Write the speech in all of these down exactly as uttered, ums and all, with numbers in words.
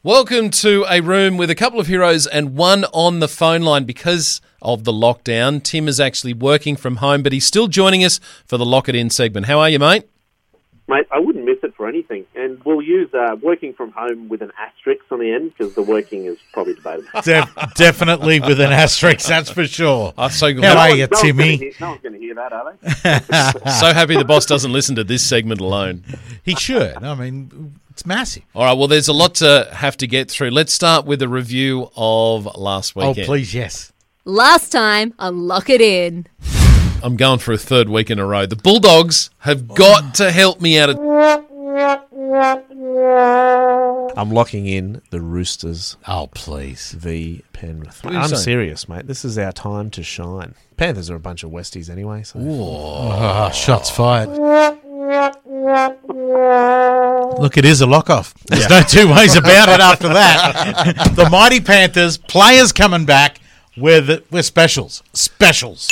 Welcome to a room with a couple of heroes and one on the phone line. Because of the lockdown, Tim is actually working from home, but he's still joining us for the Lock It In segment. How are you, mate? Mate, I wouldn't miss it for anything. And we'll use uh, working from home with an asterisk on the end because the working is probably debatable. De- definitely with an asterisk, that's for sure. Oh, so How no are one, you, no Timmy? One's hear, no one's going to hear that, are they? so happy the boss doesn't listen to this segment alone. He should. I mean, it's massive. All right, well, there's a lot to have to get through. Let's start with a review of last weekend. Oh, please, yes. Last time on Lock It In. I'm going for a third week in a row. The Bulldogs have got to help me out of... I'm locking in the Roosters Oh, please. v Penrith. What are you I'm saying? serious, mate. This is our time to shine. Panthers are a bunch of Westies anyway. So. Oh, shots fired. Look, it is a lock-off. There's no two ways about it after that. The mighty Panthers, players coming back, we're, the, we're specials. Specials.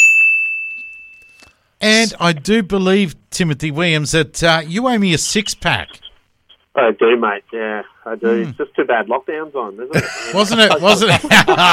And I do believe, Timothy Williams, that uh, you owe me a six-pack. I do, mate. Yeah, I do. It's just too bad lockdown's on, isn't it? Wasn't it? Wasn't it?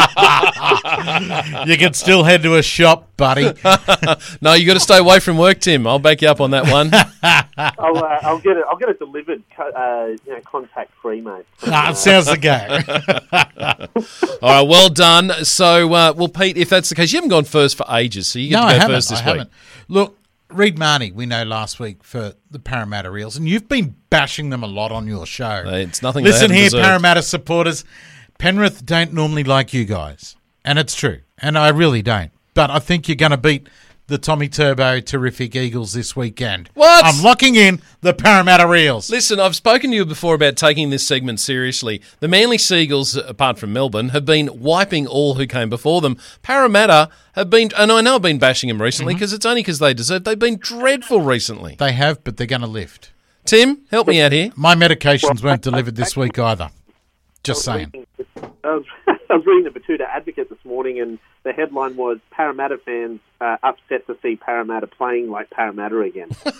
You can still head to a shop, buddy. No, you got to stay away from work, Tim. I'll back you up on that one. I'll, uh, I'll get it. I'll get it delivered, uh, you know, contact free, mate. Ah, it sounds the game. All right, well done. So, uh, well, Pete, if that's the case, you haven't gone first for ages, so you get No, to I go haven't. first this I week. haven't. Look, Reed Marnie, we know last week for the Parramatta Eels, and you've been bashing them a lot on your show. It's nothing they Listen haven't here, deserved. Parramatta supporters. Penrith don't normally like you guys, and it's true, and I really don't. But I think you're going to beat the Tommy Turbo terrific Eagles this weekend. What? I'm locking in the Parramatta Eels. Listen, I've spoken to you before about taking this segment seriously. The Manly Seagulls, apart from Melbourne, have been wiping all who came before them. Parramatta have been, and I know I've been bashing them recently because it's only because they deserve. They've been dreadful recently. They have, but they're going to lift. Tim, help me out here. My medications weren't delivered this week either. Just saying. I was, I was reading the Batuta Advocate this morning, and the headline was Parramatta fans uh, upset to see Parramatta playing like Parramatta again. So,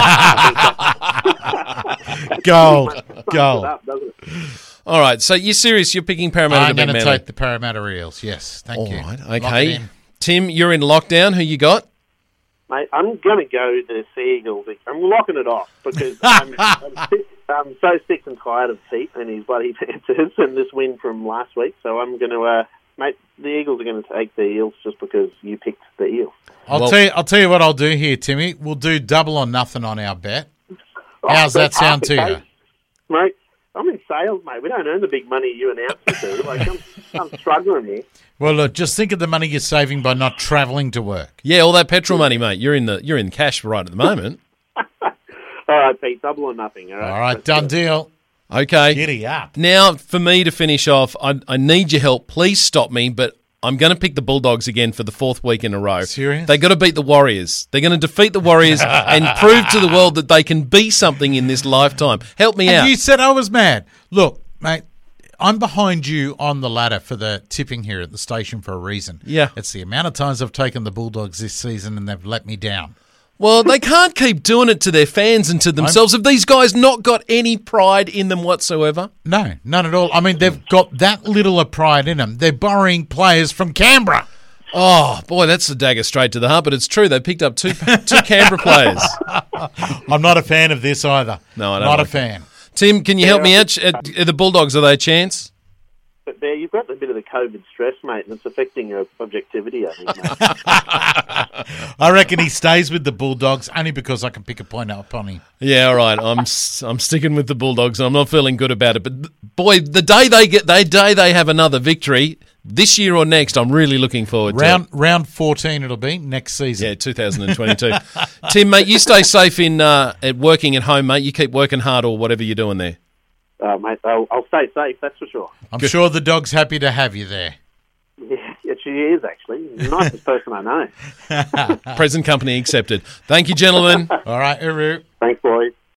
Gold. sums it Gold. up, doesn't it? All right, so you're serious? You're picking Parramatta I'm to beat going to Manly? take the Parramatta Eels. Yes, thank All you. right, Lock it okay. in. Tim, you're in lockdown. Who you got? Mate, I'm going to go the Seagulls. I'm locking it off because I'm, I'm, sick, I'm so sick and tired of Pete and his bloody Panthers and this win from last week. So I'm going to, uh, mate, the Eagles are going to take the Eels just because you picked the Eels. I'll Well- tell you. I'll tell you what I'll do here, Timmy. We'll do double or nothing on our bet. How's that that's half sound the to you? case. Mate, I'm in sales, mate. We don't earn the big money you announced to. Like, I'm, I'm struggling here. Well, look, just think of the money you're saving by not travelling to work. Yeah, all that petrol money, mate. You're in the you're in cash right at the moment. All right, Pete, double or nothing, all right? All right, Let's done do it. deal. Okay. Giddy up. Now, for me to finish off, I, I need your help. Please stop me, but I'm going to pick the Bulldogs again for the fourth week in a row. Serious? They got to beat the Warriors. They're going to defeat the Warriors and prove to the world that they can be something in this lifetime. Help me And out. you said I was mad. Look, mate, I'm behind you on the ladder for the tipping here at the station for a reason. Yeah. It's the amount of times I've taken the Bulldogs this season and they've let me down. Well, they can't keep doing it to their fans and to themselves. Have these guys not got any pride in them whatsoever? No, none at all. I mean, they've got that little of pride in them. They're borrowing players from Canberra. Oh, boy, that's a dagger straight to the heart, but it's true. They picked up two two Canberra players. I'm not a fan of this either. No, I don't Not like a fan. Tim, can you help me out? Are are the Bulldogs, are they a chance? But there, you've got a bit of the COVID stress, mate, and it's affecting your objectivity, I think, mate. I reckon he stays with the Bulldogs only because I can pick a point up on him. Yeah, all right. I'm s- I'm sticking with the Bulldogs, and I'm not feeling good about it. But th- boy, the day they get, the day they have another victory this year or next, I'm really looking forward Round to. round fourteen it'll be next season. Yeah, two thousand twenty-two. Tim, mate, you stay safe in uh, at working at home, mate. You keep working hard or whatever you're doing there. Uh, mate, I'll, I'll stay safe, that's for sure. I'm sure the dog's happy to have you there. Yeah, yeah, she is, actually. The nicest person I know. Present company accepted. Thank you, gentlemen. All right, Uru. Thanks, boys.